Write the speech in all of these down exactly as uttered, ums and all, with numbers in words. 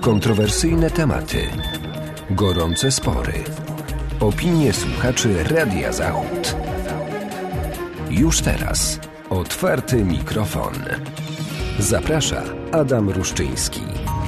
Kontrowersyjne tematy, gorące spory, opinie słuchaczy Radia Zachód. Już teraz otwarty mikrofon. Zaprasza Adam Ruszczyński.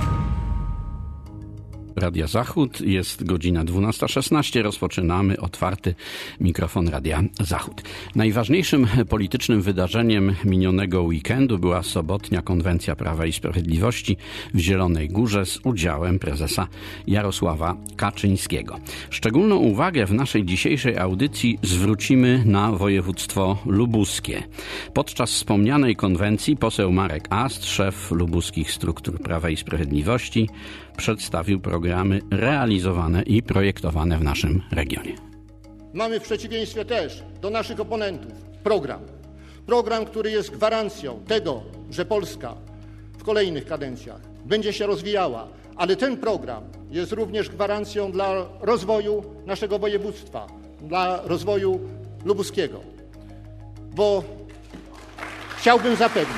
Radia Zachód, jest godzina dwunasta szesnaście, rozpoczynamy otwarty mikrofon Radia Zachód. Najważniejszym politycznym wydarzeniem minionego weekendu była sobotnia konwencja Prawa i Sprawiedliwości w Zielonej Górze z udziałem prezesa Jarosława Kaczyńskiego. Szczególną uwagę w naszej dzisiejszej audycji zwrócimy na województwo lubuskie. Podczas wspomnianej konwencji poseł Marek Ast, szef lubuskich struktur Prawa i Sprawiedliwości, przedstawił programy realizowane i projektowane w naszym regionie. Mamy w przeciwieństwie też do naszych oponentów program. Program, który jest gwarancją tego, że Polska w kolejnych kadencjach będzie się rozwijała, ale ten program jest również gwarancją dla rozwoju naszego województwa, dla rozwoju lubuskiego. Bo chciałbym zapewnić,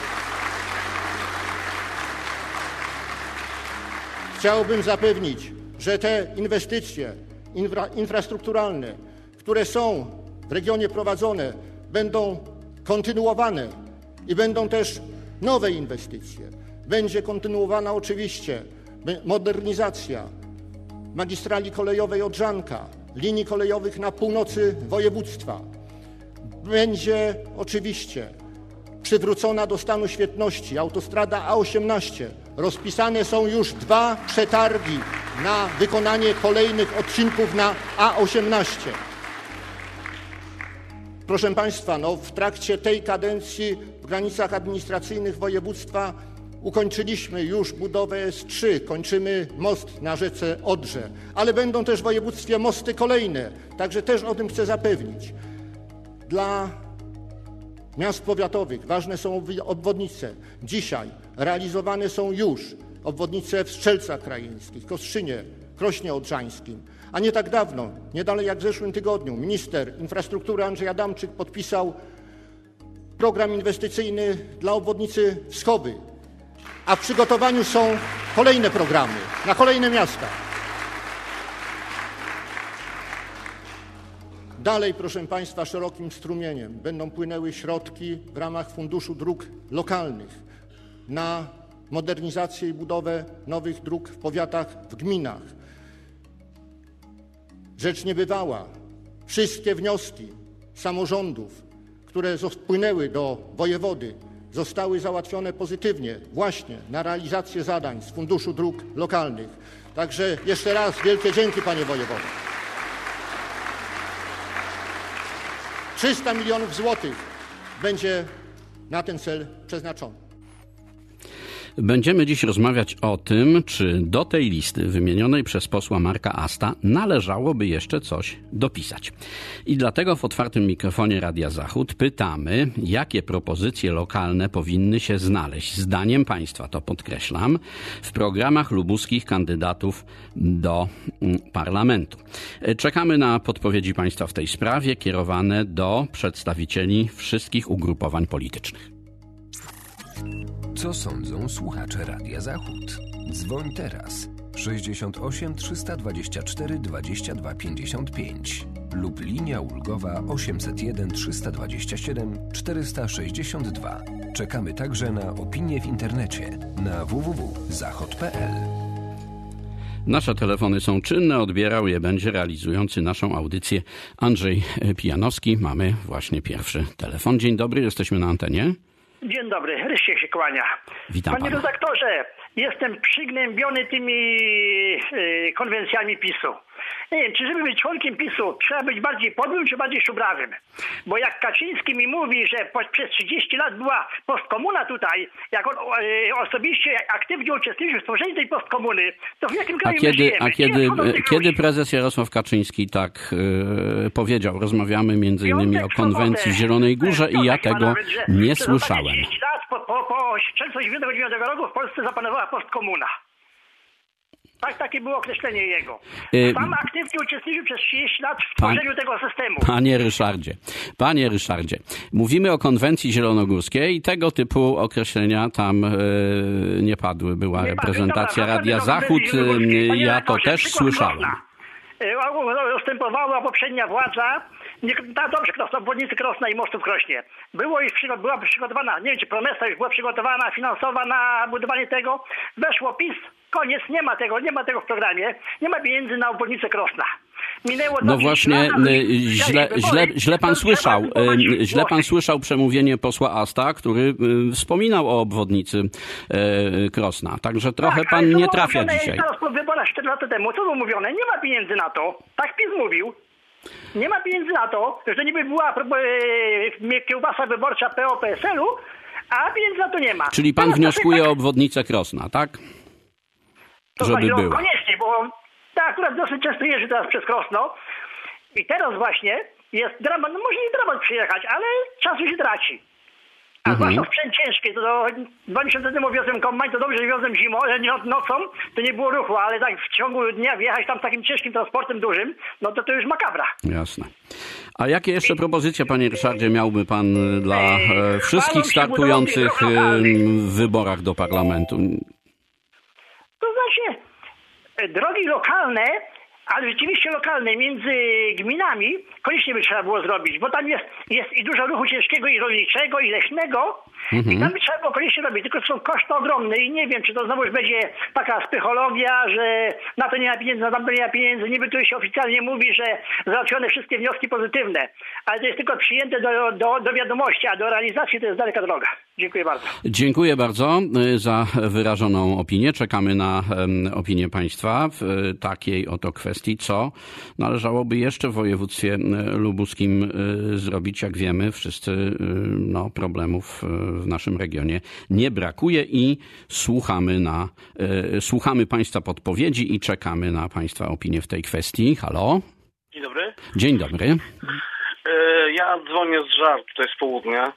Chciałbym zapewnić, że te inwestycje infra, infrastrukturalne, które są w regionie prowadzone, będą kontynuowane i będą też nowe inwestycje. Będzie kontynuowana oczywiście modernizacja magistrali kolejowej Odrzańka, linii kolejowych na północy województwa. Będzie oczywiście przywrócona do stanu świetności autostrada A osiemnaście. Rozpisane są już dwa przetargi na wykonanie kolejnych odcinków na A osiemnaście. Proszę Państwa, no w trakcie tej kadencji w granicach administracyjnych województwa ukończyliśmy już budowę S trzy, kończymy most na rzece Odrze, ale będą też w województwie mosty kolejne, także też o tym chcę zapewnić. Dla miast powiatowych ważne są obwodnice. Dzisiaj realizowane są już obwodnice w Strzelcach Krajeńskich, Kostrzynie, Krośnie Odrzańskim. A nie tak dawno, nie dalej jak w zeszłym tygodniu, minister infrastruktury Andrzej Adamczyk podpisał program inwestycyjny dla obwodnicy Wschowy. A w przygotowaniu są kolejne programy na kolejne miasta. Dalej, proszę Państwa, szerokim strumieniem będą płynęły środki w ramach Funduszu Dróg Lokalnych na modernizację i budowę nowych dróg w powiatach, w gminach. Rzecz niebywała. Wszystkie wnioski samorządów, które wpłynęły do wojewody, zostały załatwione pozytywnie właśnie na realizację zadań z Funduszu Dróg Lokalnych. Także jeszcze raz wielkie dzięki, panie wojewodo. trzysta milionów złotych będzie na ten cel przeznaczone. Będziemy dziś rozmawiać o tym, czy do tej listy wymienionej przez posła Marka Asta należałoby jeszcze coś dopisać. I dlatego w otwartym mikrofonie Radia Zachód pytamy, jakie propozycje lokalne powinny się znaleźć, zdaniem państwa, to podkreślam, w programach lubuskich kandydatów do parlamentu. Czekamy na podpowiedzi państwa w tej sprawie, kierowane do przedstawicieli wszystkich ugrupowań politycznych. Co sądzą słuchacze Radia Zachód? Dzwoń teraz sześćdziesiąt osiem trzysta dwadzieścia cztery dwadzieścia dwa pięćdziesiąt pięć lub linia ulgowa osiemset jeden trzysta dwadzieścia siedem czterysta sześćdziesiąt dwa. Czekamy także na opinie w internecie na w w w kropka zachod kropka p l. Nasze telefony są czynne, odbierał je będzie realizujący naszą audycję Andrzej Pijanowski. Mamy właśnie pierwszy telefon. Dzień dobry, jesteśmy na antenie. Dzień dobry, Rysiek się kłania. Witam Panie pana. redaktorze, jestem przygnębiony tymi y, konwencjami PiSu. Nie wiem, czy żeby być członkiem PiSu trzeba być bardziej podłym, czy bardziej szubrawym? Bo jak Kaczyński mi mówi, że po, przez trzydzieści lat była postkomuna tutaj, jak on y, osobiście aktywnie uczestniczył w tworzeniu tej postkomuny, to w jakim kraju A kiedy, żyjemy? a kiedy, kiedy prezes Jarosław Kaczyński tak y, powiedział? Rozmawiamy między innymi o konwencji w Zielonej Górze i ja tego nie słyszałem. trzydzieści lat po, po, po czerwcu dziewięćdziesiątego dziewiątego roku w Polsce zapanowała postkomuna. Tak, takie było określenie jego. Y- Sam aktywnie uczestniczył przez trzydzieści lat w tworzeniu Pan... tego systemu. Panie Ryszardzie, panie Ryszardzie, mówimy o konwencji zielonogórskiej i tego typu określenia tam y, nie padły. Była nie reprezentacja padły, Radia Zachód, y, ja to też słyszałem. Ustępowała poprzednia władza, nie, tak dobrze, Krosna, obwodnicy Krosna i mostu w Krośnie. Było już, była przygotowana, nie wiem czy promesa już była przygotowana finansowa na budowanie tego. Weszło PiS, koniec, nie ma tego, nie ma tego w programie, nie ma pieniędzy na obwodnicę Krosna. Minęło no właśnie, lat, źle, źle, źle pan słyszał, źle pan słyszał przemówienie posła Asta, który wspominał o obwodnicy Krosna, także trochę tak, pan nie trafia mówione, dzisiaj. Teraz po wyborach cztery lata temu, co było mówione? Nie ma pieniędzy na to, tak PiS mówił. Nie ma pieniędzy na to, że to niby była e, kiełbasa wyborcza P O P S L u, a pieniędzy na to nie ma. Czyli pan teraz wnioskuje tak, o obwodnicę Krosna, tak? To żeby właśnie, była. Koniecznie, bo tak akurat dosyć często jeżdżę teraz przez Krosno i teraz właśnie jest dramat, no może nie dramat przyjechać, ale czasu się traci. A mhm. zwłaszcza sprzęt ciężki, to do dwa miesiące temu wiozłem kombajn, to dobrze, że wiozłem zimą, ale nocą to nie było ruchu, ale tak w ciągu dnia wjechać tam takim ciężkim transportem dużym, no to to już makabra. Jasne. A jakie jeszcze I... propozycje, panie Ryszardzie, miałby pan dla e, wszystkich startujących w wyborach do parlamentu? To znaczy, drogi lokalne, ale rzeczywiście lokalne między gminami koniecznie by trzeba było zrobić, bo tam jest, jest i dużo ruchu ciężkiego, i rolniczego, i leśnego. Mhm. I tam by trzeba było koniecznie robić, tylko są koszty ogromne i nie wiem, czy to znowu już będzie taka psychologia, że na to nie ma pieniędzy, na tamto nie ma pieniędzy. Niby tu się oficjalnie mówi, że załatwione wszystkie wnioski pozytywne, ale to jest tylko przyjęte do, do, do wiadomości, a do realizacji to jest daleka droga. Dziękuję bardzo. Dziękuję bardzo za wyrażoną opinię. Czekamy na um, opinię państwa w takiej oto kwestii, co należałoby jeszcze w województwie lubuskim y, zrobić. Jak wiemy, wszyscy y, no, problemów w naszym regionie nie brakuje i słuchamy, na, y, słuchamy państwa podpowiedzi i czekamy na państwa opinię w tej kwestii. Halo? Dzień dobry. Dzień dobry. Y, ja dzwonię z Żar, tutaj z południa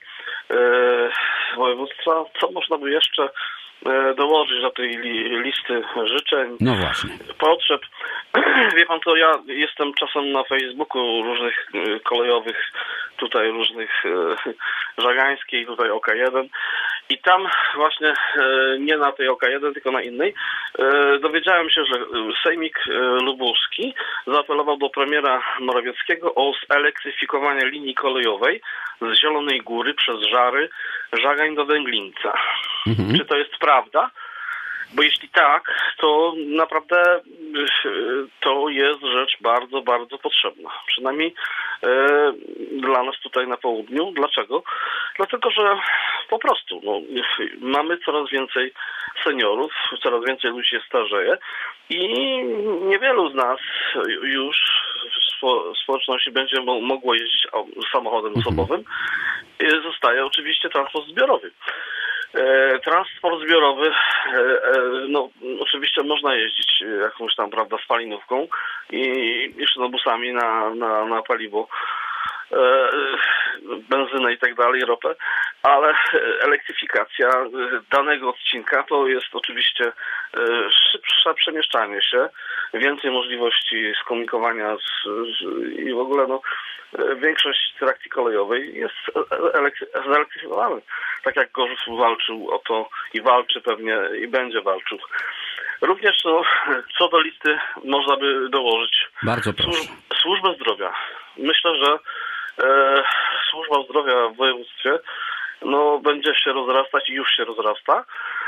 województwa. Co można by jeszcze dołożyć do tej li, listy życzeń, no właśnie, potrzeb? Wie pan co, ja jestem czasem na Facebooku różnych kolejowych, tutaj różnych Żagańskiej, tutaj O K jeden i tam właśnie nie na tej O K jeden, tylko na innej dowiedziałem się, że Sejmik Lubuski zaapelował do premiera Morawieckiego o zelektryfikowanie linii kolejowej z Zielonej Góry przez Żary, Żagań do Dęglińca. Mhm. Czy to jest prawda? Bo jeśli tak, to naprawdę to jest rzecz bardzo, bardzo potrzebna. Przynajmniej e, dla nas tutaj na południu. Dlaczego? Dlatego, że po prostu no, mamy coraz więcej seniorów, coraz więcej ludzi się starzeje i niewielu z nas już w społeczności będzie mogło jeździć samochodem osobowym. Zostaje oczywiście transport zbiorowy. E, transport zbiorowy, e, e, no oczywiście można jeździć jakąś tam, prawda, spalinówką i jeszcze no, busami na, na, na paliwo, e, benzynę i tak dalej, ropę, ale elektryfikacja danego odcinka to jest oczywiście e, szybsze przemieszczanie się, więcej możliwości skomunikowania z, z, i w ogóle no większość trakcji kolejowej jest zelektryfikowana. Tak jak Gorzów walczył o to i walczy pewnie i będzie walczył. Również no, co do listy można by dołożyć. Bardzo proszę. Służ- służbę zdrowia. Myślę, że e, służba zdrowia w województwie no, będzie się rozrastać i już się rozrasta.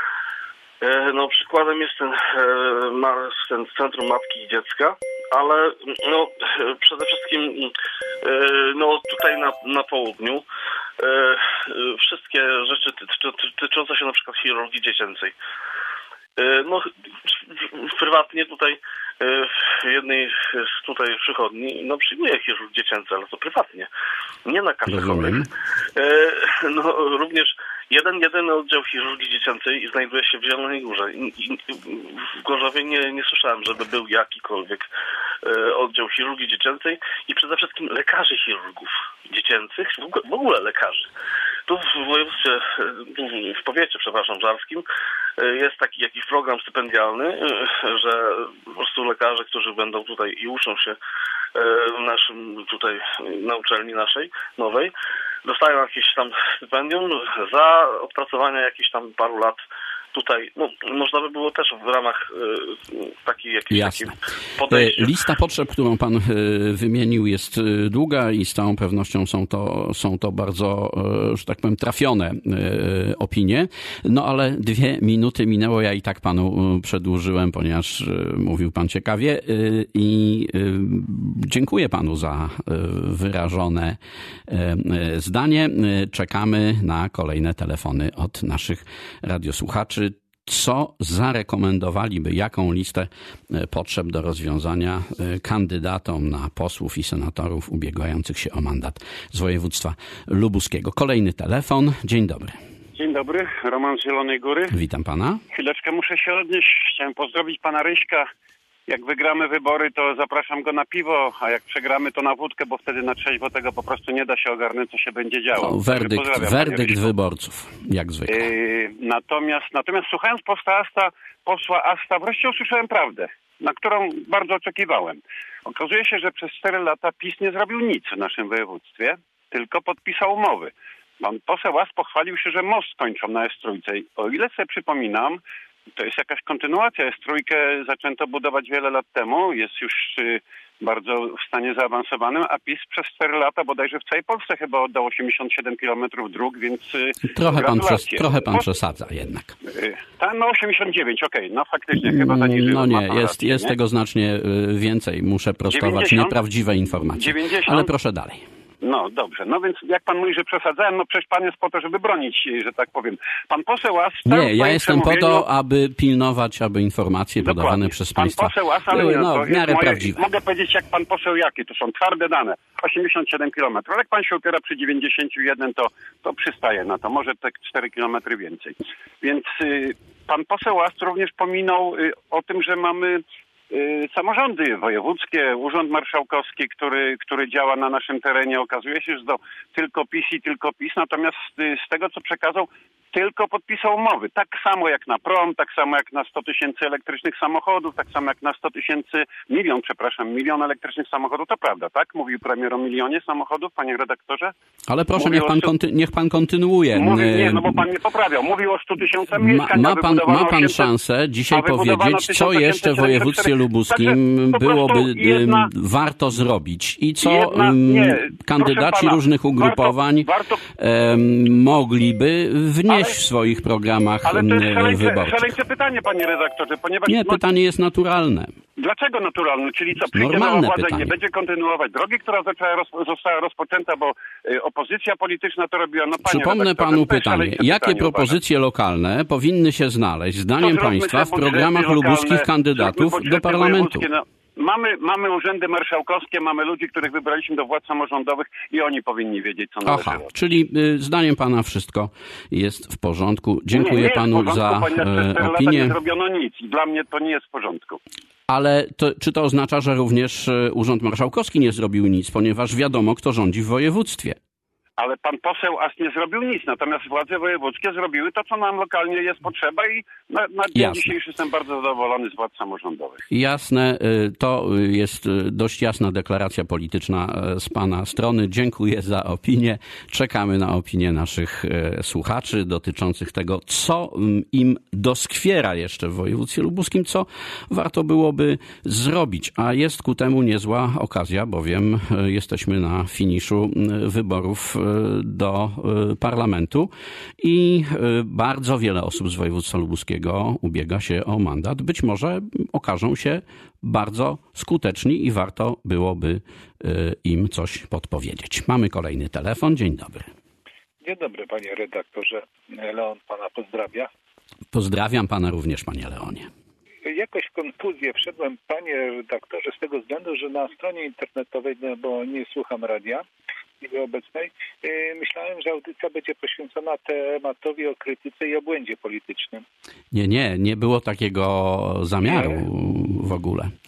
E, no, przykładem jest ten, e, ma, ten Centrum Matki i Dziecka, ale no, przede wszystkim e, no, tutaj na, na południu e, wszystkie rzeczy tyczące się na przykład chirurgii dziecięcej. E, no, prywatnie tutaj w jednej z tutaj przychodni no, przyjmuje chirurg dziecięcy, ale to prywatnie, nie na kasę chorych. E, no, również jeden, jedyny oddział chirurgii dziecięcej znajduje się w Zielonej Górze. I, i, w Gorzowie nie, nie słyszałem, żeby był jakikolwiek e, oddział chirurgii dziecięcej i przede wszystkim lekarzy chirurgów dziecięcych, w ogóle, w ogóle lekarzy. Tu w województwie, tu w powiecie, przepraszam, żarskim, jest taki jakiś program stypendialny, że po prostu lekarze, którzy będą tutaj i uczą się w naszym tutaj na uczelni naszej nowej, dostają jakieś tam stypendium za odpracowanie jakichś tam paru lat tutaj. No, można by było też w ramach y, takiej jakiejś podejścia. Lista potrzeb, którą pan wymienił, jest długa i z całą pewnością są to, są to bardzo, że tak powiem, trafione opinie. No ale dwie minuty minęło, ja i tak panu przedłużyłem, ponieważ mówił pan ciekawie i dziękuję panu za wyrażone zdanie. Czekamy na kolejne telefony od naszych radiosłuchaczy. Co zarekomendowaliby, jaką listę potrzeb do rozwiązania kandydatom na posłów i senatorów ubiegających się o mandat z województwa lubuskiego? Kolejny telefon. Dzień dobry. Dzień dobry, Roman z Zielonej Góry. Witam pana. Chwileczkę muszę się odnieść. Chciałem pozdrowić pana Ryśka. Jak wygramy wybory, to zapraszam go na piwo, a jak przegramy, to na wódkę, bo wtedy na trzeźwo tego po prostu nie da się ogarnąć, co się będzie działo. O, werdykt werdykt wyborców, jak zwykle. Yy, natomiast, natomiast słuchając posta Asta, posła Asta, wreszcie usłyszałem prawdę, na którą bardzo oczekiwałem. Okazuje się, że przez cztery lata PiS nie zrobił nic w naszym województwie, tylko podpisał umowy. Pan poseł Ast pochwalił się, że most kończą na S trzy. O ile sobie przypominam, to jest jakaś kontynuacja. S trzy zaczęto budować wiele lat temu, jest już y, bardzo w stanie zaawansowanym, a PiS przez cztery lata bodajże w całej Polsce chyba oddał osiemdziesiąt siedem kilometrów dróg, więc y, trochę pan, przes, trochę pan przesadza jednak. Y, ta, no osiemdziesiąt dziewięć, okej, okay, no faktycznie chyba zaniżyłem. No nie, jest, rację, jest nie? tego znacznie więcej. Muszę prostować dziewięćdziesiąt? Nieprawdziwe informacje. dziewięćdziesiąt? Ale proszę dalej. No dobrze, no więc jak pan mówi, że przesadzałem, no przecież pan jest po to, żeby bronić, że tak powiem. Pan poseł As... Nie, ja jestem po to, aby pilnować, aby informacje Dokładnie. podawane przez pan państwa poseł As, ale były nie, no, w miarę moje, prawdziwe. Mogę powiedzieć jak pan poseł jaki, to są twarde dane. osiemdziesiąt siedem kilometrów, ale jak pan się opiera przy dziewięćdziesiąt jeden, to, to przystaje na to, może te cztery kilometry więcej. Więc y, pan poseł As również pominął y, o tym, że mamy samorządy wojewódzkie, Urząd Marszałkowski, który, który działa na naszym terenie. Okazuje się, że to tylko PiS i tylko PiS, natomiast z tego, co przekazał, tylko podpisał umowy. Tak samo jak na prom, tak samo jak na sto tysięcy elektrycznych samochodów, tak samo jak na sto tysięcy, milion, przepraszam, milion elektrycznych samochodów. To prawda, tak? Mówił premier o milionie samochodów, panie redaktorze? Ale proszę, niech pan, konty- niech pan kontynuuje. Mówi, nie, no bo pan nie poprawiał. Mówił o stu tysiącach mieszkań. Ma, ma pan, ma pan szansę dzisiaj powiedzieć, co jeszcze w województwie lubuskim byłoby jedna, warto zrobić i co jedna, nie, kandydaci pana, różnych ugrupowań warto, warto, um, mogliby wnieść ale, w swoich programach ale to jest szaleńcze, wyborczych. Szaleńcze pytanie, panie redaktorze, ponieważ... Nie, pytanie jest naturalne. Dlaczego naturalne? Czyli co, przyjdzie nowa władza i nie będzie kontynuować drogi, która zaczęła roz, została rozpoczęta, bo y, opozycja polityczna to robiła. No, panie Przypomnę panu pytanie. Jakie pytanie, propozycje uważam. lokalne powinny się znaleźć, zdaniem państwa, w programach lokalne, lubuskich kandydatów do parlamentu? No, mamy, mamy urzędy marszałkowskie, mamy ludzi, których wybraliśmy do władz samorządowych i oni powinni wiedzieć, co należy Aha, robić. czyli y, zdaniem pana wszystko jest w porządku. Dziękuję nie, nie panu porządku, za e, opinię. Nie zrobiono nic i dla mnie to nie jest w porządku. Ale to, czy to oznacza, że również Urząd Marszałkowski nie zrobił nic, ponieważ wiadomo, kto rządzi w województwie? Ale pan poseł As nie zrobił nic, natomiast władze wojewódzkie zrobiły to, co nam lokalnie jest potrzeba i na, na dzień Jasne. dzisiejszy jestem bardzo zadowolony z władz samorządowych. Jasne, to jest dość jasna deklaracja polityczna z pana strony. Dziękuję za opinię. Czekamy na opinię naszych słuchaczy dotyczących tego, co im doskwiera jeszcze w województwie lubuskim, co warto byłoby zrobić. A jest ku temu niezła okazja, bowiem jesteśmy na finiszu wyborów do parlamentu i bardzo wiele osób z województwa lubuskiego ubiega się o mandat. Być może okażą się bardzo skuteczni i warto byłoby im coś podpowiedzieć. Mamy kolejny telefon. Dzień dobry. Dzień dobry, panie redaktorze. Leon pana pozdrawia. Pozdrawiam pana również, panie Leonie. Jakoś w konfuzję wszedłem, panie redaktorze, z tego względu, że na stronie internetowej, no bo nie słucham radia, obecnej, myślałem, że audycja będzie poświęcona tematowi o krytyce i obłędzie politycznym. Nie, nie, nie było takiego zamiaru nie. w ogóle. A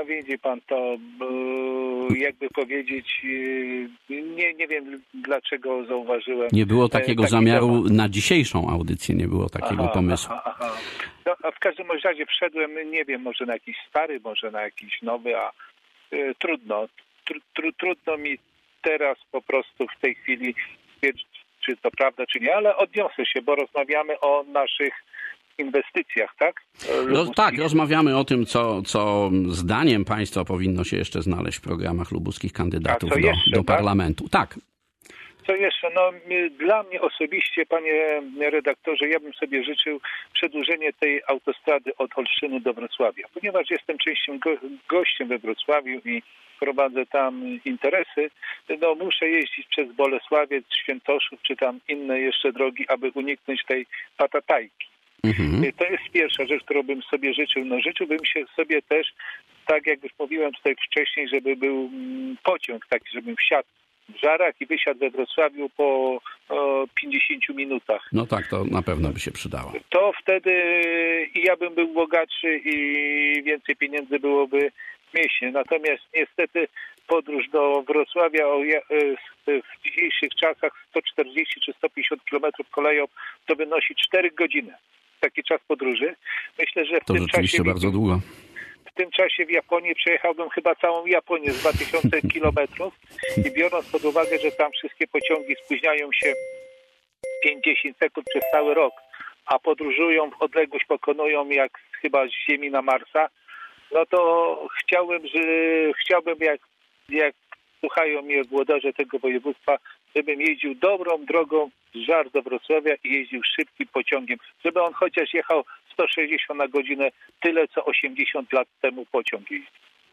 no widzi pan to, jakby powiedzieć, nie, nie wiem dlaczego zauważyłem. Nie było takiego zamiaru temat. Na dzisiejszą audycję, nie było takiego aha, pomysłu. Aha, aha. No, a w każdym razie wszedłem, nie wiem, może na jakiś stary, może na jakiś nowy, a y, trudno. Tr, tr, trudno mi teraz po prostu w tej chwili stwierdzić, czy to prawda, czy nie, ale odniosę się, bo rozmawiamy o naszych inwestycjach, tak? No, tak, rozmawiamy o tym, co, co zdaniem państwa powinno się jeszcze znaleźć w programach lubuskich kandydatów do, jeszcze, do tak? parlamentu. Tak. Co jeszcze? No, dla mnie osobiście, panie redaktorze, ja bym sobie życzył przedłużenie tej autostrady od Olsztyny do Wrocławia, ponieważ jestem częścią go, gościem we Wrocławiu i prowadzę tam interesy, no muszę jeździć przez Bolesławiec, Świętoszów, czy tam inne jeszcze drogi, aby uniknąć tej patatajki. Mhm. To jest pierwsza rzecz, którą bym sobie życzył. No życzyłbym się sobie też, tak jak już mówiłem tutaj wcześniej, żeby był pociąg taki, żebym wsiadł w Żarach i wysiadł we Wrocławiu po o, pięćdziesięciu minutach. No tak, to na pewno by się przydało. To wtedy i ja bym był bogatszy i więcej pieniędzy byłoby w mieście. Natomiast niestety podróż do Wrocławia w dzisiejszych czasach sto czterdzieści czy sto pięćdziesiąt kilometrów koleją to wynosi cztery godziny. Taki czas podróży. Myślę, że w to tym rzeczywiście czasie bardzo długo. W tym czasie w Japonii przejechałbym chyba całą Japonię z dwa tysiące kilometrów i biorąc pod uwagę, że tam wszystkie pociągi spóźniają się pięćdziesiąt sekund przez cały rok, a podróżują, w odległość pokonują jak chyba z Ziemi na Marsa, no to chciałbym, że chciałbym jak, jak słuchają mnie włodarze tego województwa, żebym jeździł dobrą drogą z Żar do Wrocławia i jeździł szybkim pociągiem, żeby on chociaż jechał sto sześćdziesiąt na godzinę, tyle co osiemdziesiąt lat temu pociąg jeździł.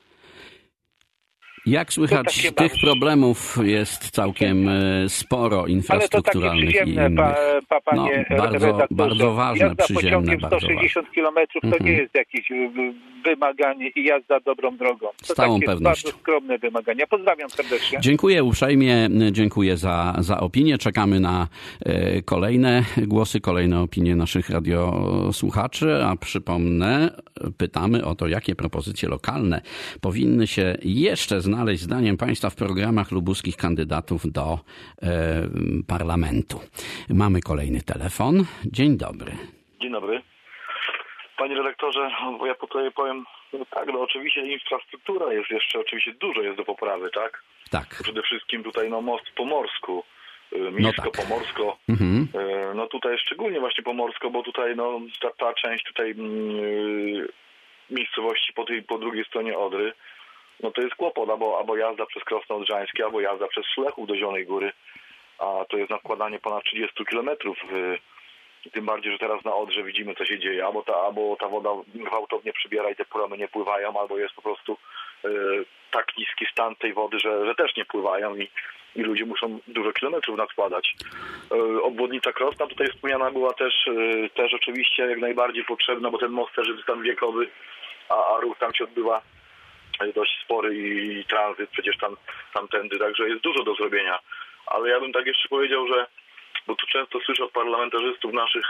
Jak słychać, tych bardzo... problemów jest całkiem sporo, infrastrukturalnych ale to takie przyziemne, i pa, pa, panie no, bardzo, bardzo ważne, jazda przyziemne. Pociągiem sto sześćdziesiąt kilometrów to mhm. nie jest jakieś wymaganie i jazda dobrą drogą. To Z całą takie pewnością. Bardzo skromne wymagania. Pozdrawiam serdecznie. Dziękuję uprzejmie, dziękuję za, za opinię. Czekamy na e, kolejne głosy, kolejne opinie naszych radiosłuchaczy, a przypomnę, pytamy o to, jakie propozycje lokalne powinny się jeszcze znaleźć zdaniem państwa w programach lubuskich kandydatów do e, parlamentu. Mamy kolejny telefon. Dzień dobry. Dzień dobry. Panie redaktorze, bo ja tutaj powiem, no tak, no oczywiście infrastruktura jest jeszcze, oczywiście dużo jest do poprawy, tak? Tak. Przede wszystkim tutaj no most Pomorsku, Mińsko-Pomorsko, no, tak. mhm. no tutaj szczególnie właśnie Pomorsko, bo tutaj no ta, ta część tutaj yy, miejscowości po, tej, po drugiej stronie Odry, no to jest kłopot, albo, albo jazda przez Krosno Odrzańskie, albo jazda przez Szlechów do Zielonej Góry, a to jest nakładanie ponad trzydzieści kilometrów. Tym bardziej, że teraz na Odrze widzimy, co się dzieje. Albo ta, albo ta woda gwałtownie przybiera i te promy nie pływają, albo jest po prostu y, tak niski stan tej wody, że, że też nie pływają i, i ludzie muszą dużo kilometrów nakładać. Y, obwodnica Krosna tutaj wspomniana była też, y, też oczywiście jak najbardziej potrzebna, bo ten most też jest stan wiekowy, a, a ruch tam się odbywa dość spory i, i tranzyt przecież tam tamtędy, także jest dużo do zrobienia. Ale ja bym tak jeszcze powiedział, że bo tu często słyszę od parlamentarzystów naszych,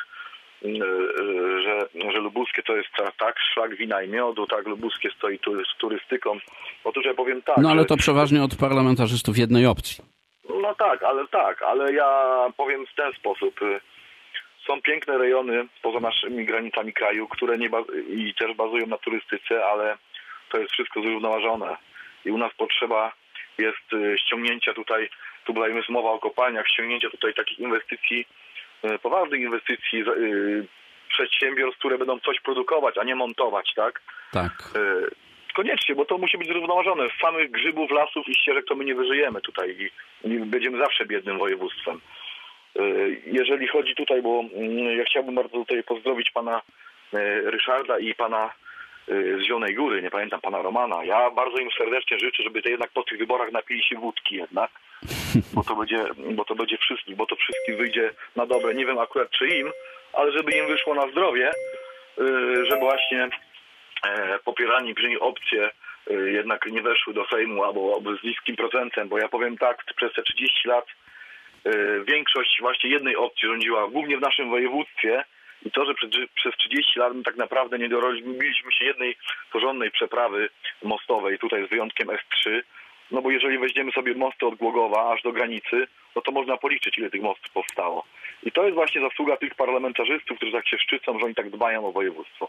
że, że lubuskie to jest tak, szlak wina i miodu, tak, lubuskie stoi tu z turystyką. Otóż ja powiem tak. No ale że... to przeważnie od parlamentarzystów jednej opcji. No tak, ale tak, ale ja powiem w ten sposób. Są piękne rejony poza naszymi granicami kraju, które nie baz... i też bazują na turystyce, ale to jest wszystko zrównoważone. I u nas potrzeba jest ściągnięcia tutaj, tu była jest mowa o kopalniach, ściągnięcia tutaj takich inwestycji, poważnych inwestycji, przedsiębiorstw, które będą coś produkować, a nie montować, tak? Tak. Koniecznie, bo to musi być zrównoważone. Z samych grzybów, lasów i ścieżek to my nie wyżyjemy tutaj i, i będziemy zawsze biednym województwem. Jeżeli chodzi tutaj, bo ja chciałbym bardzo tutaj pozdrowić pana Ryszarda i pana z Zielonej Góry, nie pamiętam, pana Romana. Ja bardzo im serdecznie życzę, żeby to jednak po tych wyborach napili się wódki jednak, bo to będzie, bo to będzie wszystkich, bo to wszystkich wyjdzie na dobre. Nie wiem akurat czy im, ale żeby im wyszło na zdrowie, żeby właśnie popierani przez opcje jednak nie weszły do Sejmu albo, albo z niskim procentem, bo ja powiem tak, przez te trzydzieści lat większość właśnie jednej opcji rządziła, głównie w naszym województwie I to, że przez trzydzieści lat my tak naprawdę nie dorobiliśmy się jednej porządnej przeprawy mostowej, tutaj z wyjątkiem S trzy, no bo jeżeli weźmiemy sobie mosty od Głogowa aż do granicy, no to można policzyć, ile tych mostów powstało. I to jest właśnie zasługa tych parlamentarzystów, którzy tak się szczycą, że oni tak dbają o województwo.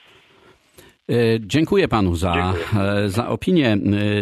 Dziękuję panu za, Dziękuję. za opinię.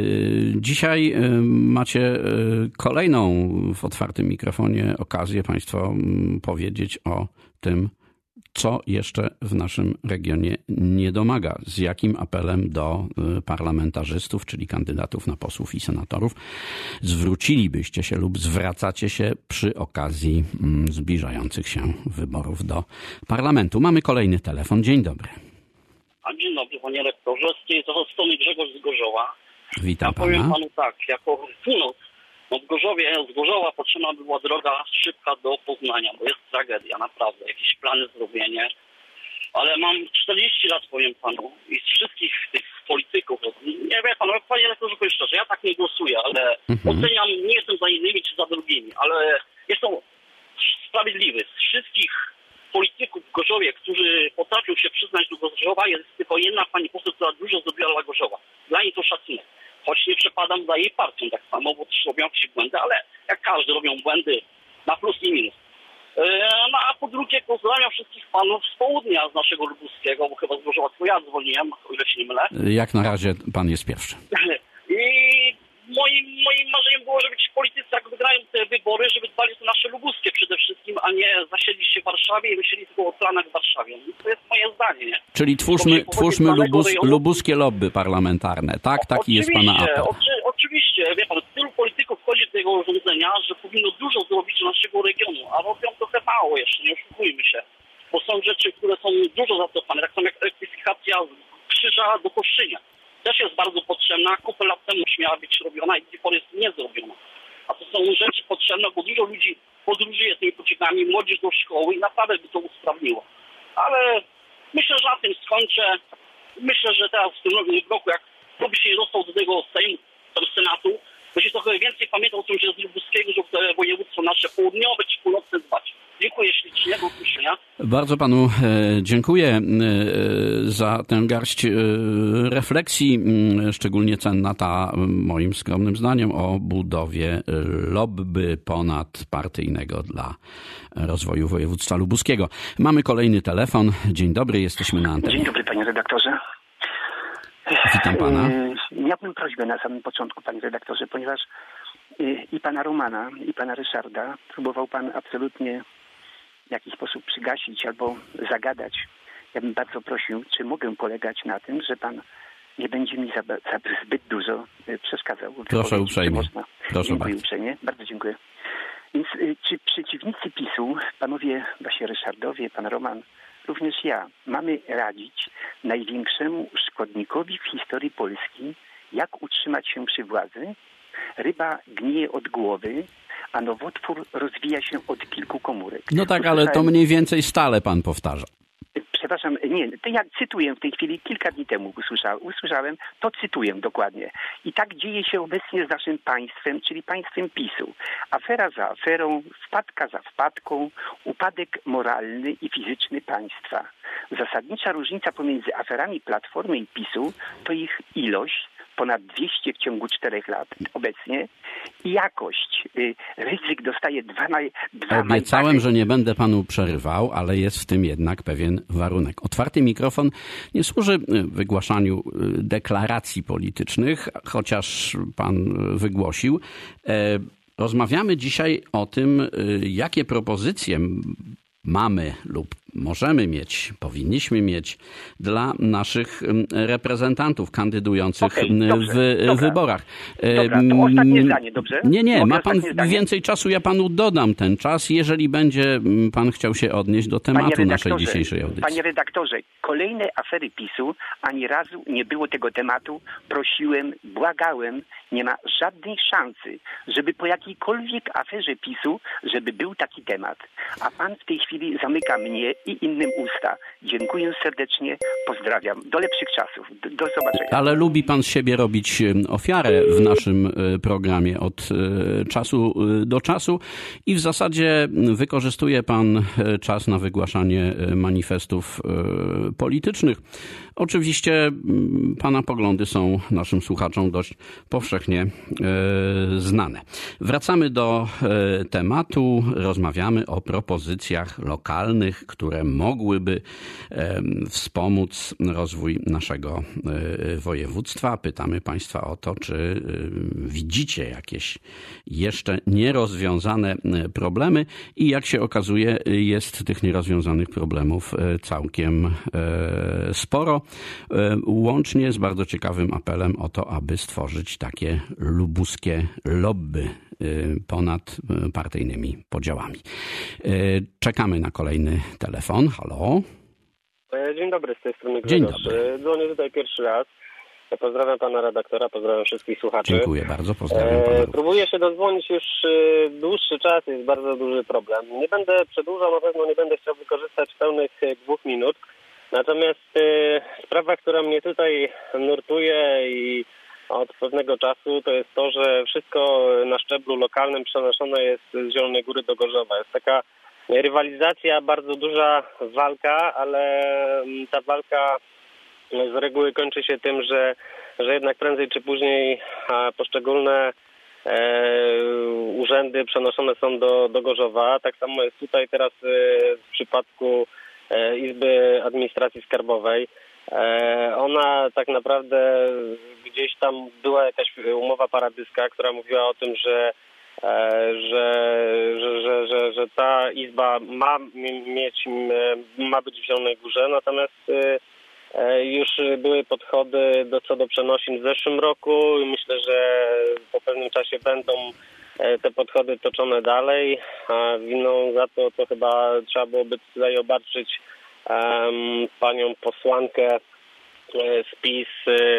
Dzisiaj macie kolejną w otwartym mikrofonie okazję państwo powiedzieć o tym, co jeszcze w naszym regionie nie domaga. Z jakim apelem do parlamentarzystów, czyli kandydatów na posłów i senatorów, zwrócilibyście się lub zwracacie się przy okazji zbliżających się wyborów do parlamentu. Mamy kolejny telefon. Dzień dobry. Dzień dobry, panie rektorze. Z tej strony Grzegorz z Gorzowa. Witam ja pana. Powiem panu tak, jako północ, no w Gorzowie, z Gorzowa potrzebna była droga szybka do Poznania, bo jest tragedia, naprawdę, jakieś plany zrobienie. Ale mam czterdzieści lat, powiem panu, i z wszystkich tych polityków, nie wie pan, panie rektorze, powiem szczerze, ja tak nie głosuję, ale mhm. oceniam, nie jestem za jednymi czy za drugimi, ale jestem sprawiedliwy. Z wszystkich polityków w Gorzowie, którzy potrafią się przyznać do Gorzowa, jest tylko jedna pani poseł, która dużo zrobiła dla Gorzowa. Dla niej to szacunek. Choć nie przepadam za jej partią tak samo, bo też robią jakieś błędy, ale jak każdy robią błędy na plus i minus. No a po drugie pozdrawiam wszystkich panów z południa, z naszego lubuskiego, bo chyba z Gorzowa tylko ja zwolniłem, o ile się nie mylę. Jak na razie pan jest pierwszy. I moim, moim marzeniem było, żeby ci politycy, jak wygrają te wybory, żeby dbali o nasze lubuskie przede wszystkim, a nie zasiedli się w Warszawie i myśleli tylko o planach w Warszawie. To jest moje zdanie, nie? Czyli twórzmy, twórzmy lubus, lubuskie lobby parlamentarne, tak? Taki oczywiście, jest pana apel. Oczy, oczywiście, wie pan, tylu polityków wchodzi do tego urządzenia, że powinno dużo zrobić dla naszego regionu, a robią trochę mało jeszcze, nie oszukujmy się. Bo są rzeczy, które są dużo zacofane, tak samo jak elektryfikacja z Krzyża do Kostrzynia. Też jest bardzo potrzebna, kupę lat temu już miała być robiona i do tej pory jest nie zrobiona. A to są rzeczy potrzebne, bo dużo ludzi podróżuje tymi pociągami, młodzież do szkoły i naprawdę by to usprawniło. Ale myślę, że na tym skończę. Myślę, że teraz w tym roku, jak to by się nie dostał do tego Sejmu, do Senatu, będzie trochę więcej pamiętał o tym, że z lubuskiego, że te województwo nasze południowe czy północne dbać. Dziękuję ślicznie, do usłyszenia. Bardzo panu dziękuję za tę garść refleksji, szczególnie cenna ta, moim skromnym zdaniem, o budowie lobby ponadpartyjnego dla rozwoju województwa lubuskiego. Mamy kolejny telefon. Dzień dobry, jesteśmy na antenie. Dzień dobry, panie redaktorze. Witam pana. Miałbym prośbę na samym początku, panie redaktorze, ponieważ i pana Romana, i pana Ryszarda próbował pan absolutnie w jakiś sposób przygasić albo zagadać. Ja bym bardzo prosił, czy mogę polegać na tym, że pan nie będzie mi za, za zbyt dużo przeszkadzał. Proszę uprzejmie. Proszę dziękuję bardzo. uprzejmie. Bardzo dziękuję. Więc czy przeciwnicy PiSu, panowie właśnie Ryszardowie, pan Roman, również ja, mamy radzić największemu szkodnikowi w historii Polski, jak utrzymać się przy władzy? Ryba gnije od głowy, a nowotwór rozwija się od kilku komórek. No tak, ale to mniej więcej stale pan powtarza. Przepraszam, nie, to ja cytuję w tej chwili, kilka dni temu usłyszałem, usłyszałem, to cytuję dokładnie. I tak dzieje się obecnie z naszym państwem, czyli państwem PiSu. Afera za aferą, wpadka za wpadką, upadek moralny i fizyczny państwa. Zasadnicza różnica pomiędzy aferami Platformy i PiSu to ich ilość, ponad dwieście w ciągu czterech lat obecnie, i jakość. Rydzyk dostaje dwa naj... Dwa Obiecałem, najbardziej... że nie będę panu przerywał, ale jest w tym jednak pewien warunek. Otwarty mikrofon nie służy wygłaszaniu deklaracji politycznych, chociaż pan wygłosił. Rozmawiamy dzisiaj o tym, jakie propozycje mamy lub możemy mieć, powinniśmy mieć dla naszych reprezentantów kandydujących okay, dobrze, w dobra. wyborach. Dobra, to ostatnie zdanie, dobrze? Nie, nie, Mogę ma pan zdanie? więcej czasu, ja panu dodam ten czas, jeżeli będzie pan chciał się odnieść do tematu naszej dzisiejszej audycji. Panie redaktorze, kolejne afery PiSu, ani razu nie było tego tematu. Prosiłem, błagałem, nie ma żadnej szansy, żeby po jakiejkolwiek aferze PiSu, żeby był taki temat. A pan w tej chwili zamyka mnie i innym usta. Dziękuję serdecznie, pozdrawiam. Do lepszych czasów. Do, do zobaczenia. Ale lubi pan z siebie robić ofiarę w naszym programie od czasu do czasu i w zasadzie wykorzystuje pan czas na wygłaszanie manifestów politycznych. Oczywiście pana poglądy są naszym słuchaczom dość powszechnie znane. Wracamy do tematu. Rozmawiamy o propozycjach lokalnych, które mogłyby wspomóc rozwój naszego województwa. Pytamy państwa o to, czy widzicie jakieś jeszcze nierozwiązane problemy i jak się okazuje, jest tych nierozwiązanych problemów całkiem sporo. Łącznie z bardzo ciekawym apelem o to, aby stworzyć takie lubuskie lobby ponad partyjnymi podziałami. Czekamy na kolejny telefon. Halo? Dzień dobry, z tej strony Dzień Grzegorz. dobry. Dzwonię tutaj pierwszy raz. Pozdrawiam pana redaktora, pozdrawiam wszystkich słuchaczy. Dziękuję bardzo, pozdrawiam pana. E, próbuję się dodzwonić już dłuższy czas, jest bardzo duży problem. Nie będę przedłużał, na pewno nie będę chciał wykorzystać pełnych dwóch minut. Natomiast e, sprawa, która mnie tutaj nurtuje i od pewnego czasu, to jest to, że wszystko na szczeblu lokalnym przenoszone jest z Zielonej Góry do Gorzowa. Jest taka rywalizacja, bardzo duża walka, ale ta walka z reguły kończy się tym, że, że jednak prędzej czy później poszczególne e, urzędy przenoszone są do, do Gorzowa. Tak samo jest tutaj teraz e, w przypadku e, Izby Administracji Skarbowej. E, ona tak naprawdę gdzieś tam była jakaś umowa paradyska, która mówiła o tym, że Że, że, że, że, że ta izba ma mieć, ma być w Zielonej Górze, natomiast już były podchody do, co do przenosin w zeszłym roku i myślę, że po pewnym czasie będą te podchody toczone dalej. A winą za to to chyba trzeba byłoby tutaj obarczyć um, panią posłankę z PiS,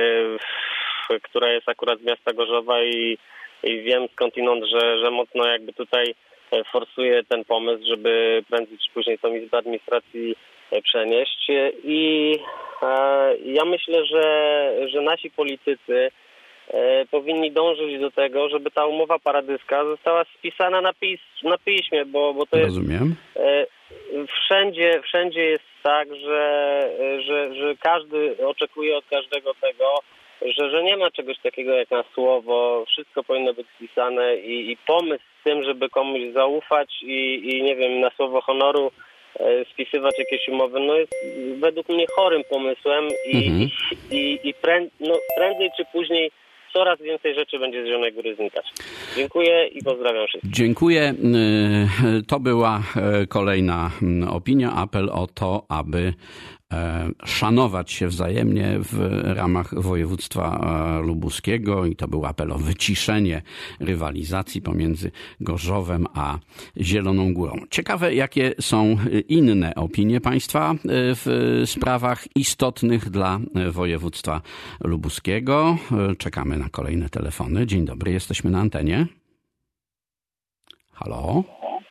która jest akurat z miasta Gorzowa i I wiem skądinąd, że, że mocno jakby tutaj forsuje ten pomysł, żeby prędzej czy później tą Izbę Administracji przenieść. I e, ja myślę, że, że nasi politycy e, powinni dążyć do tego, żeby ta umowa paradyska została spisana na, pis, na piśmie, bo, bo to Rozumiem. jest... E, wszędzie, wszędzie jest tak, że, że, że każdy oczekuje od każdego tego, Że, że nie ma czegoś takiego jak na słowo, wszystko powinno być spisane i, i pomysł z tym, żeby komuś zaufać i, i nie wiem, na słowo honoru e, spisywać jakieś umowy, no jest według mnie chorym pomysłem i, mhm. i, i, i prę, no, prędzej czy później coraz więcej rzeczy będzie z Zielonej Góry znikać. Dziękuję i pozdrawiam wszystkich. Dziękuję. To była kolejna opinia, apel o to, aby szanować się wzajemnie w ramach województwa lubuskiego i to był apel o wyciszenie rywalizacji pomiędzy Gorzowem a Zieloną Górą. Ciekawe, jakie są inne opinie państwa w sprawach istotnych dla województwa lubuskiego. Czekamy na kolejne telefony. Dzień dobry, jesteśmy na antenie. Halo?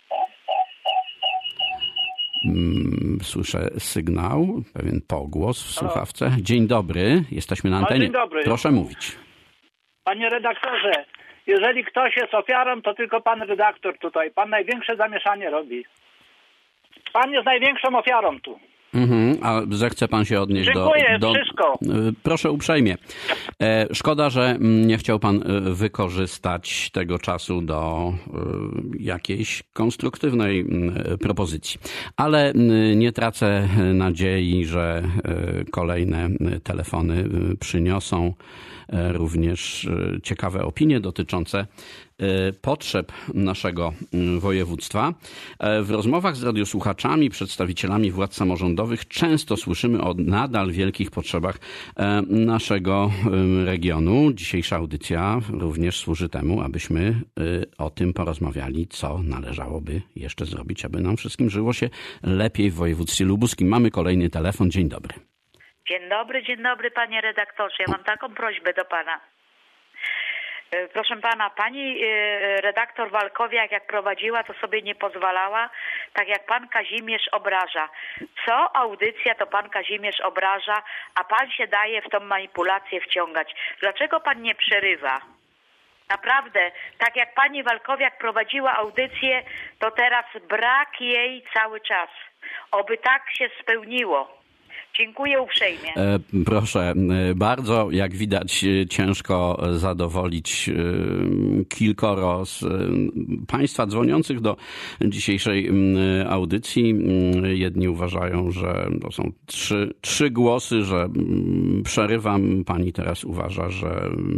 Słyszę sygnał, pewien pogłos w słuchawce. Dzień dobry, jesteśmy na antenie. Dzień dobry. Proszę mówić. Panie redaktorze, jeżeli ktoś jest ofiarą, to tylko pan redaktor tutaj. Pan największe zamieszanie robi. Pan jest największą ofiarą tu. Mhm, a zechce pan się odnieść Dziękuję, do... Dziękuję, wszystko. Proszę uprzejmie. Szkoda, że nie chciał pan wykorzystać tego czasu do jakiejś konstruktywnej propozycji. Ale nie tracę nadziei, że kolejne telefony przyniosą również ciekawe opinie dotyczące potrzeb naszego województwa. W rozmowach z radiosłuchaczami, przedstawicielami władz samorządowych często słyszymy o nadal wielkich potrzebach naszego regionu. Dzisiejsza audycja również służy temu, abyśmy o tym porozmawiali, co należałoby jeszcze zrobić, aby nam wszystkim żyło się lepiej w województwie lubuskim. Mamy kolejny telefon. Dzień dobry. Dzień dobry, dzień dobry panie redaktorze. Ja mam taką prośbę do pana. Proszę pana, pani redaktor Walkowiak jak prowadziła, to sobie nie pozwalała, tak jak pan Kazimierz obraża. Co audycja to pan Kazimierz obraża, a pan się daje w tą manipulację wciągać. Dlaczego pan nie przerywa? Naprawdę, tak jak pani Walkowiak prowadziła audycję, to teraz brak jej cały czas. Oby tak się spełniło. Dziękuję uprzejmie. E, proszę bardzo, jak widać ciężko zadowolić kilkoro z państwa dzwoniących do dzisiejszej audycji. Jedni uważają, że to są trzy, trzy głosy, że przerywam. Pani teraz uważa, że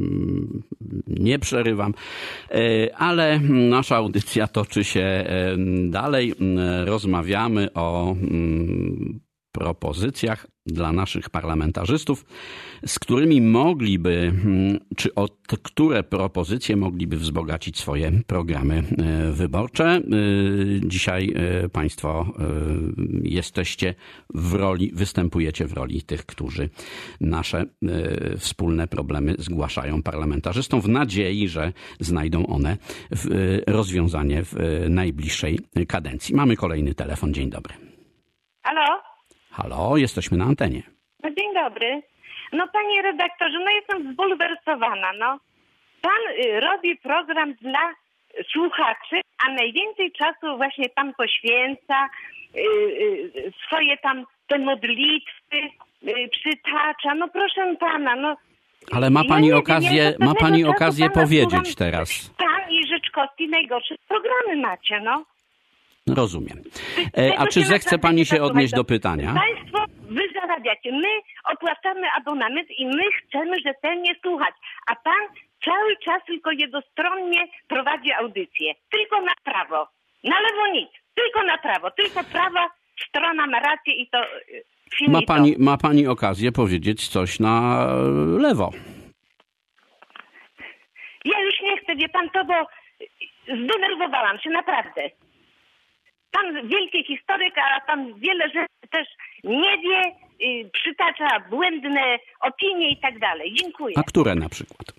nie przerywam. Ale nasza audycja toczy się dalej. Rozmawiamy o propozycjach dla naszych parlamentarzystów, z którymi mogliby, czy o które propozycje mogliby wzbogacić swoje programy wyborcze. Dzisiaj państwo jesteście w roli, występujecie w roli tych, którzy nasze wspólne problemy zgłaszają parlamentarzystom w nadziei, że znajdą one rozwiązanie w najbliższej kadencji. Mamy kolejny telefon. Dzień dobry. Halo? Halo, jesteśmy na antenie. No, dzień dobry. No panie redaktorze, no jestem zbulwersowana. No. Pan y, robi program dla słuchaczy, a najwięcej czasu właśnie pan poświęca, y, y, swoje tam te modlitwy y, przytacza. No proszę pana, no. Ale ma pani ja okazję, wiem, ma pani okazję powiedzieć słucham, teraz. Pan i Rzeczkowski najgorsze programy macie, no. Rozumiem. E, a czy zechce pani się odnieść do pytania? Państwo, wy zarabiacie, my opłacamy abonament i my chcemy rzetelnie słuchać, a pan cały czas tylko jednostronnie prowadzi audycję. Tylko na prawo. Na lewo nic. Tylko na prawo. Tylko prawa strona ma rację i to finito. Ma pani, ma pani okazję powiedzieć coś na lewo. Ja już nie chcę, wie pan to, bo zdenerwowałam się, naprawdę. Pan wielki historyk, a pan wiele rzeczy też nie wie, yy, przytacza błędne opinie i tak dalej. Dziękuję. A które na przykład?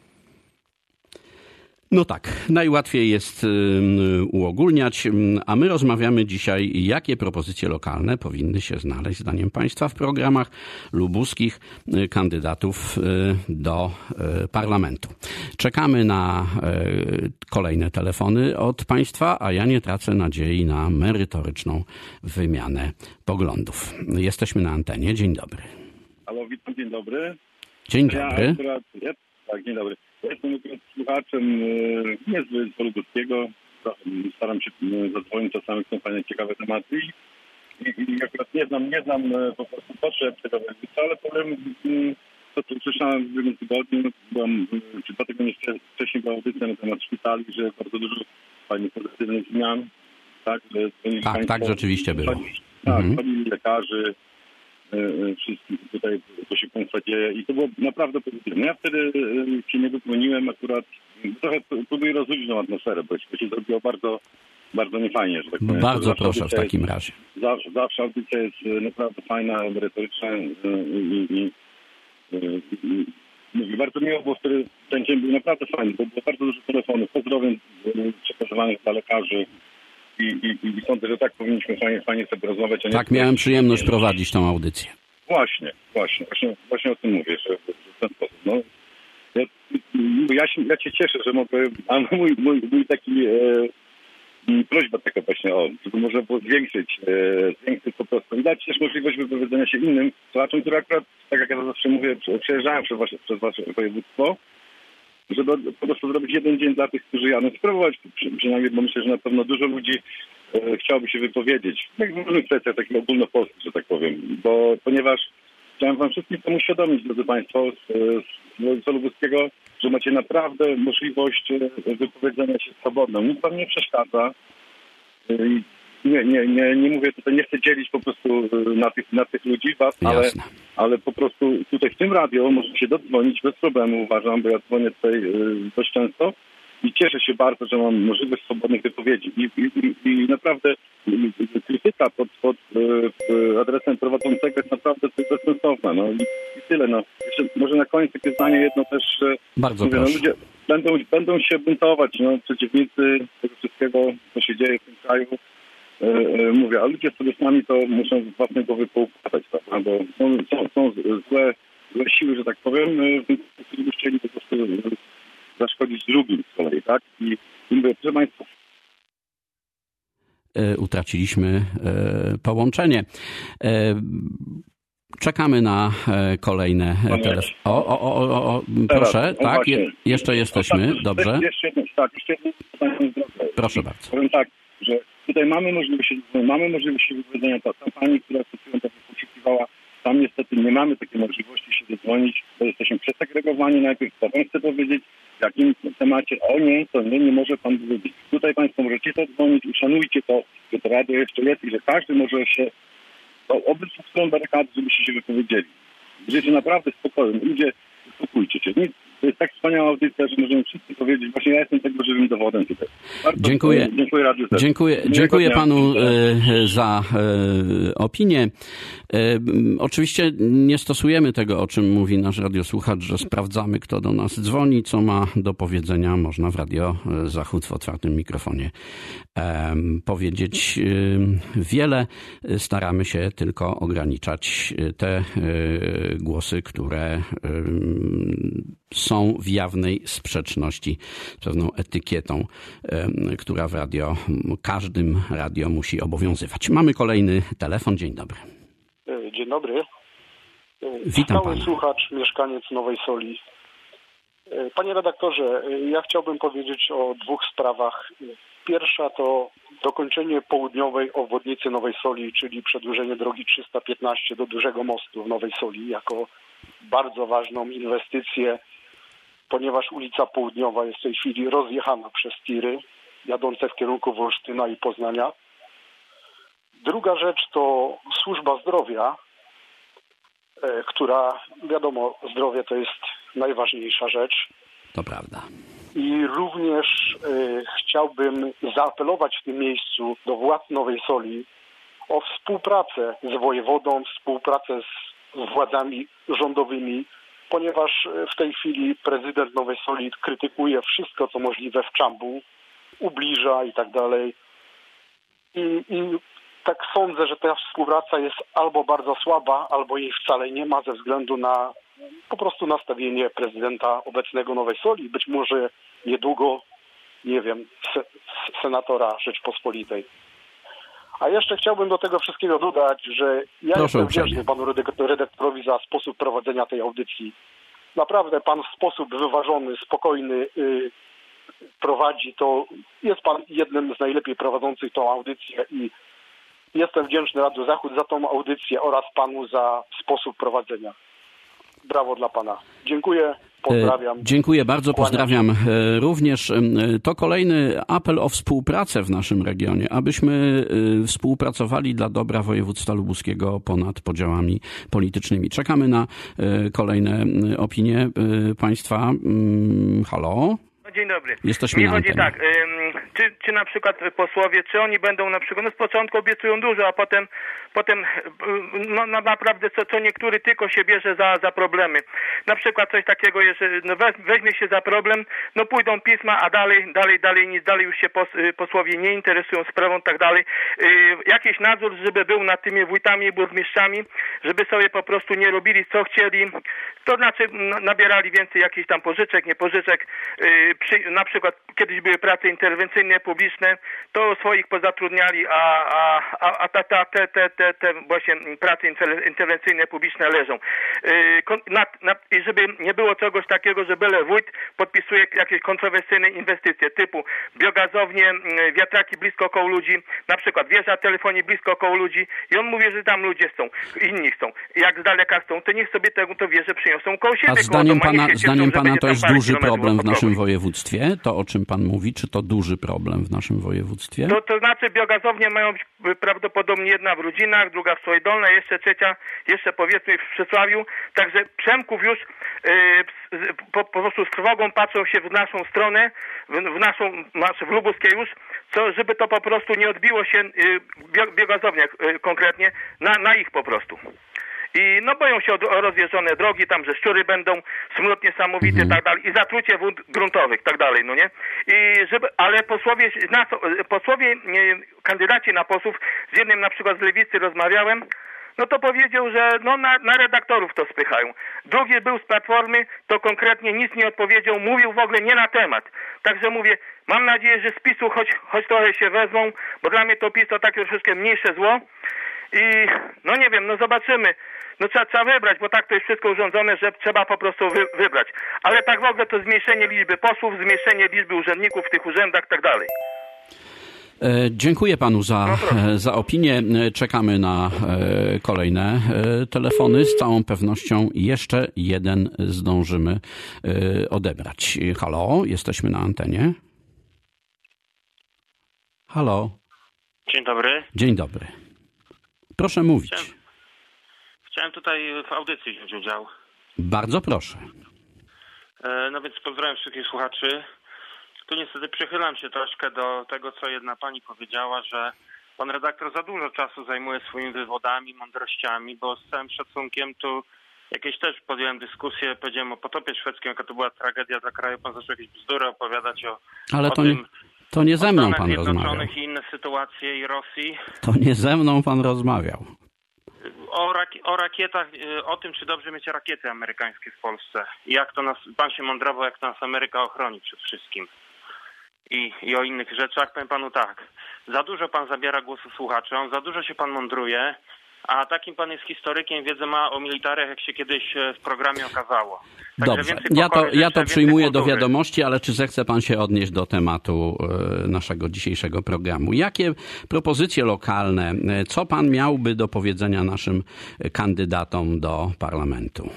No tak, najłatwiej jest y, uogólniać, a my rozmawiamy dzisiaj, jakie propozycje lokalne powinny się znaleźć, zdaniem państwa, w programach lubuskich y, kandydatów y, do y, parlamentu. Czekamy na y, kolejne telefony od państwa, a ja nie tracę nadziei na merytoryczną wymianę poglądów. Jesteśmy na antenie. Dzień dobry. Halo, witam, dzień dobry. Dzień dobry. Ja akurat, ja, tak, dzień dobry. Ja jestem akurat słuchaczem y, niezły z lubuskiego. Staram się y, zadzwonić czasami, są fajne, ciekawe tematy. I, i akurat nie znam, nie znam y, po prostu potrzeb tego województwa, ale powiem, y, to co usłyszałem w ubiegłym tygodniu, byłam, y, czy dwa tygodnie wcześniej była audycja na temat szpitali, że bardzo dużo fajnych pozytywnych zmian. Tak, że tak, państwo, tak, rzeczywiście było. Tak, mhm. pani lekarzy, wszystkim tutaj, co się państwa dzieje i to było naprawdę pozytywne. Ja wtedy się nie wypełniłem akurat, trochę próbuję rozluźnić tą atmosferę, bo się zrobiło bardzo, bardzo niefajnie, że tak powiem. Bardzo proszę w takim jest, razie. Zawsze, zawsze audycja jest naprawdę fajna, merytoryczna i, i, i, i, i bardzo miło, bo wtedy ten dzień był naprawdę fajny, bo było bardzo dużo telefonów, pozdrowień przekazywanych dla lekarzy. I, i, I sądzę, że tak powinniśmy fajnie, fajnie sobie rozmawiać. A nie tak, miałem przyjemność prowadzić tą audycję. Właśnie, właśnie, właśnie, właśnie o tym mówię, że w ten sposób. No, ja, ja, się, ja się cieszę, że mogę, a mój, mój, mój taki e, prośba taka właśnie, o, żeby można było zwiększyć, e, zwiększyć po prostu i dać też możliwość wypowiedzenia się innym słuchaczom, które akurat, tak jak ja zawsze mówię, przejeżdżałem przez wasze, przez wasze województwo, żeby po prostu zrobić jeden dzień dla tych, którzy jadą, spróbować przynajmniej, bo myślę, że na pewno dużo ludzi e, chciałoby się wypowiedzieć. Jak w różnych kwestiach takich ogólnopolskich, że tak powiem. Bo ponieważ chciałem wam wszystkim temu uświadomić, drodzy państwo, z, z województwa lubuskiego, że macie naprawdę możliwość wypowiedzenia się swobodną. Nikt wam nie przeszkadza. E, nie, nie, nie, nie mówię tutaj, nie chcę dzielić po prostu na tych, na tych ludzi was, ale, ale po prostu tutaj w tym radio można się dodzwonić bez problemu, uważam, bo ja dzwonię tutaj dość często i cieszę się bardzo, że mam możliwość swobodnych wypowiedzi. I, i, i naprawdę krytyka pod, pod adresem prowadzącego jest naprawdę bezsensowna. No i, i tyle. No. Jeszcze może na koniec takie zdanie jedno też. Bardzo mówię, proszę. No, ludzie będą, będą się buntować, no, przeciwnicy tego wszystkiego, co się dzieje w tym kraju. Mówię, a ludzie sobie sami to muszą z własnej głowy poukładać, prawda? Bo są, są, są złe, złe siły, że tak powiem, którzy chcieli po prostu zaszkodzić drugim z kolei, tak? I, i mówię, proszę Państwa, utraciliśmy połączenie. Czekamy na kolejne telefony. O, o, o, o, o, proszę, teraz, tak, je, jeszcze jesteśmy, tak, dobrze. Jeszcze jedno, tak, jeszcze jedno pytanie. Proszę bardzo. Powiem tak, że tutaj mamy możliwość, mamy możliwość wypowiedzenia. Ta, ta pani, która to poszukiwała, tam niestety nie mamy takiej możliwości się zadzwonić, bo jesteśmy przesegregowani najpierw. Co pan chce powiedzieć, w jakim temacie? O nie, to nie, nie może pan powiedzieć. Tutaj Państwo możecie zadzwonić, uszanujcie to, że to radio jeszcze jest i że każdy może się do obydwu stron barykady, żebyście się wypowiedzieli. Życie naprawdę spokojnie. Ludzie, uspokójcie się. Nic. To jest tak wspaniała audycja, że możemy wszyscy powiedzieć. Właśnie ja jestem tego żywym dowodem tutaj. Bardzo dziękuję. Dziękuję Radiu. Dziękuję, dziękuję panu za opinię. Oczywiście nie stosujemy tego, o czym mówi nasz radiosłuchacz, że sprawdzamy, kto do nas dzwoni, co ma do powiedzenia. Można w Radio Zachód w otwartym mikrofonie powiedzieć wiele. Staramy się tylko ograniczać te głosy, które są w jawnej sprzeczności z pewną etykietą, która w radio, każdym radio musi obowiązywać. Mamy kolejny telefon. Dzień dobry. Dzień dobry. Witam Stały pana. słuchacz, mieszkaniec Nowej Soli. Panie redaktorze, ja chciałbym powiedzieć o dwóch sprawach. Pierwsza to dokończenie południowej obwodnicy Nowej Soli, czyli przedłużenie drogi trzysta piętnaście do Dużego Mostu w Nowej Soli jako bardzo ważną inwestycję, ponieważ ulica Południowa jest w tej chwili rozjechana przez tiry jadące w kierunku Wolsztyna i Poznania. Druga rzecz to służba zdrowia, która, wiadomo, zdrowie to jest najważniejsza rzecz. To prawda. I również y, chciałbym zaapelować w tym miejscu do władz Nowej Soli o współpracę z wojewodą, współpracę z władzami rządowymi, ponieważ w tej chwili prezydent Nowej Soli krytykuje wszystko, co możliwe w Czambu, ubliża i tak dalej. I, i tak sądzę, że ta współpraca jest albo bardzo słaba, albo jej wcale nie ma ze względu na po prostu nastawienie prezydenta obecnego Nowej Soli, być może niedługo, nie wiem, se, senatora Rzeczpospolitej. A jeszcze chciałbym do tego wszystkiego dodać, że ja Proszę jestem uprzejmie. wdzięczny panu redaktorowi za sposób prowadzenia tej audycji. Naprawdę pan w sposób wyważony, spokojny yy, prowadzi to. Jest pan jednym z najlepiej prowadzących tą audycję i jestem wdzięczny Radiu Zachód za tą audycję oraz panu za sposób prowadzenia. Brawo dla pana. Dziękuję, pozdrawiam. Dziękuję bardzo, pozdrawiam również. To kolejny apel o współpracę w naszym regionie, abyśmy współpracowali dla dobra województwa lubuskiego ponad podziałami politycznymi. Czekamy na kolejne opinie państwa. Halo? Dzień dobry. Jesteśmy Mi na chodzi antenie. tak, ym, czy, czy na przykład posłowie, czy oni będą na przykład, no z początku obiecują dużo, a potem, potem no, no naprawdę co, co niektóry tylko się bierze za, za problemy. Na przykład coś takiego jest, że no weź, weźmie się za problem, no pójdą pisma, a dalej, dalej, dalej nic, dalej już się pos, posłowie nie interesują sprawą, tak dalej. Yy, jakiś nadzór, żeby był nad tymi wójtami i burmistrzami, żeby sobie po prostu nie robili co chcieli, to znaczy no, nabierali więcej jakichś tam pożyczek, nie pożyczek, yy, Przy, na przykład kiedyś były prace interwencyjne, publiczne, to swoich pozatrudniali, a, a, a, a ta, ta, te, te, te, te właśnie prace interwencyjne, publiczne leżą. Yy, na, na, I żeby nie było czegoś takiego, że byle wójt podpisuje jakieś kontrowersyjne inwestycje typu biogazownie, wiatraki blisko koło ludzi, na przykład wieża telefonii blisko koło ludzi i on mówi, że tam ludzie chcą, inni chcą. Jak z daleka chcą, to niech sobie tę wieżę przyniosą koło siebie. A zdaniem koło pana, domu, zdaniem pana to jest duży problem w naszym województwie? województwie, to o czym pan mówi? Czy to duży problem w naszym województwie? To, to znaczy biogazownie mają być prawdopodobnie jedna w Rudzinach, druga w Sojdolnej, jeszcze trzecia, jeszcze powiedzmy w Przysławiu. Także Przemków już yy, po, po prostu z trwogą patrzą się w naszą stronę, w, w naszą, znaczy w Lubuskie już, co, żeby to po prostu nie odbiło się yy, w biogazowniach yy, konkretnie, na, na ich po prostu. I no boją się o rozjeżdżone drogi, tam, że szczury będą, smród niesamowity, mhm. tak dalej, i zatrucie wód gruntowych, tak dalej, no nie? I żeby, ale posłowie, nas, posłowie, nie, kandydaci na posłów, z jednym na przykład z Lewicy rozmawiałem, no to powiedział, że no na, na redaktorów to spychają. Drugi był z Platformy, to konkretnie nic nie odpowiedział, mówił w ogóle nie na temat. Także mówię, mam nadzieję, że z PiSu choć, choć trochę się wezmą, bo dla mnie to PiS to takie troszeczkę mniejsze zło. I no nie wiem, no zobaczymy. No trzeba, trzeba wybrać, bo tak to jest wszystko urządzone, że trzeba po prostu wy, wybrać. Ale tak w ogóle to zmniejszenie liczby posłów, zmniejszenie liczby urzędników w tych urzędach i tak dalej. Dziękuję panu za, no za opinię. Czekamy na kolejne telefony. Z całą pewnością jeszcze jeden zdążymy odebrać. Halo, jesteśmy na antenie. Halo. Dzień dobry. Dzień dobry. Proszę mówić. Chciałem, chciałem tutaj w audycji wziąć udział. Bardzo proszę. No więc pozdrawiam wszystkich słuchaczy. Tu niestety przychylam się troszkę do tego, co jedna pani powiedziała, że pan redaktor za dużo czasu zajmuje swoimi wywodami, mądrościami, bo z całym szacunkiem tu jakieś też podjąłem dyskusję, powiedziałem o potopie szwedzkim, jaka to była tragedia dla kraju. Pan zaczął jakieś bzdury opowiadać o, Ale o to tym, nie, to nie ze mną o pan rozmawiał. Zjednoczonych i inne sytuacje i Rosji. To nie ze mną pan rozmawiał. O, rak- o rakietach, o tym, czy dobrze mieć rakiety amerykańskie w Polsce. I jak to nas, pan się mądrował, jak to nas Ameryka ochroni przed wszystkim. I, I o innych rzeczach. Powiem panu tak, za dużo pan zabiera głosu słuchaczom, za dużo się pan mądruje, a takim pan jest historykiem, wiedzę ma o militariach, jak się kiedyś w programie okazało. Także dobrze, ja to, ja to przyjmuję do wiadomości, ale czy zechce pan się odnieść do tematu naszego dzisiejszego programu? Jakie propozycje lokalne, co pan miałby do powiedzenia naszym kandydatom do parlamentu?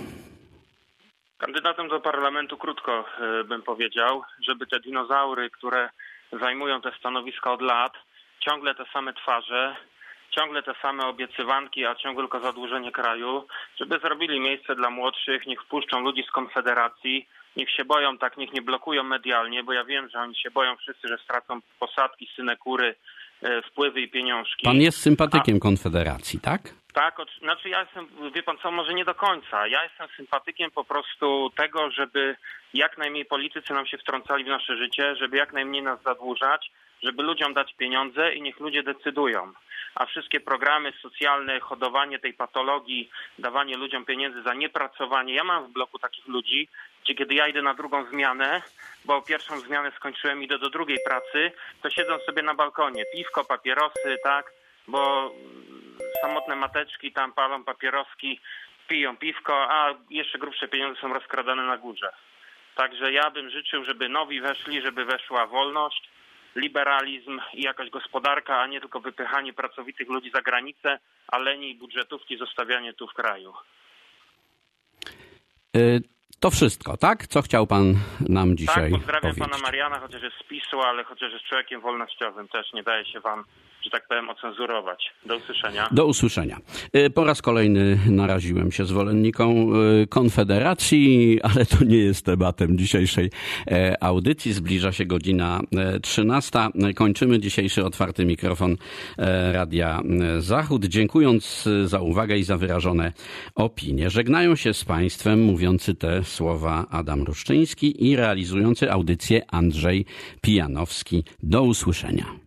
Kandydatem do parlamentu krótko bym powiedział, żeby te dinozaury, które zajmują te stanowiska od lat, ciągle te same twarze, ciągle te same obiecywanki, a ciągle tylko zadłużenie kraju, żeby zrobili miejsce dla młodszych, niech wpuszczą ludzi z Konfederacji, niech się boją tak, niech nie blokują medialnie, bo ja wiem, że oni się boją wszyscy, że stracą posadki, synekury, wpływy i pieniążki. Pan jest sympatykiem a... Konfederacji, tak? Tak, znaczy ja jestem, wie pan co, może nie do końca. Ja jestem sympatykiem po prostu tego, żeby jak najmniej politycy nam się wtrącali w nasze życie, żeby jak najmniej nas zadłużać, żeby ludziom dać pieniądze i niech ludzie decydują. A wszystkie programy socjalne, hodowanie tej patologii, dawanie ludziom pieniędzy za niepracowanie. Ja mam w bloku takich ludzi, gdzie kiedy ja idę na drugą zmianę, bo pierwszą zmianę skończyłem, idę do drugiej pracy, to siedzą sobie na balkonie. Piwko, papierosy, tak, bo samotne mateczki tam palą papieroski, piją piwko, a jeszcze grubsze pieniądze są rozkradane na górze. Także ja bym życzył, żeby nowi weszli, żeby weszła wolność, liberalizm i jakaś gospodarka, a nie tylko wypychanie pracowitych ludzi za granicę, a leni i budżetówki zostawianie tu w kraju. To wszystko, tak? Co chciał pan nam dzisiaj Tak, pozdrawiam powiedzieć? pana Mariana, chociaż jest z PiSu, ale chociaż jest człowiekiem wolnościowym, też nie daje się wam, że tak powiem, ocenzurować. Do usłyszenia. Do usłyszenia. Po raz kolejny naraziłem się zwolennikom Konfederacji, ale to nie jest tematem dzisiejszej audycji. Zbliża się godzina trzynasta. Kończymy dzisiejszy otwarty mikrofon Radia Zachód. Dziękując za uwagę i za wyrażone opinie. Żegnają się z państwem mówiący te słowa Adam Ruszczyński i realizujący audycję Andrzej Pijanowski. Do usłyszenia.